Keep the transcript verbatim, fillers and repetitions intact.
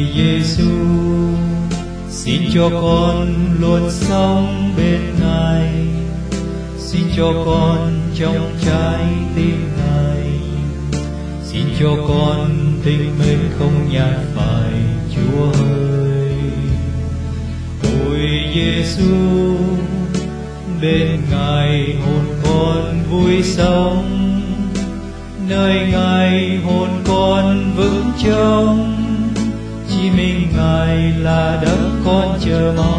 Giêsu, xin cho con luôn sống bên Ngài, xin cho con trong trái tim Ngài, xin cho con tình mến không nhạt phai Chúa ơi. Ôi Giêsu, bên Ngài hồn con vui sống, nơi Ngài hồn con vững trông, chỉ mình Ngài là đấng con chờ mong.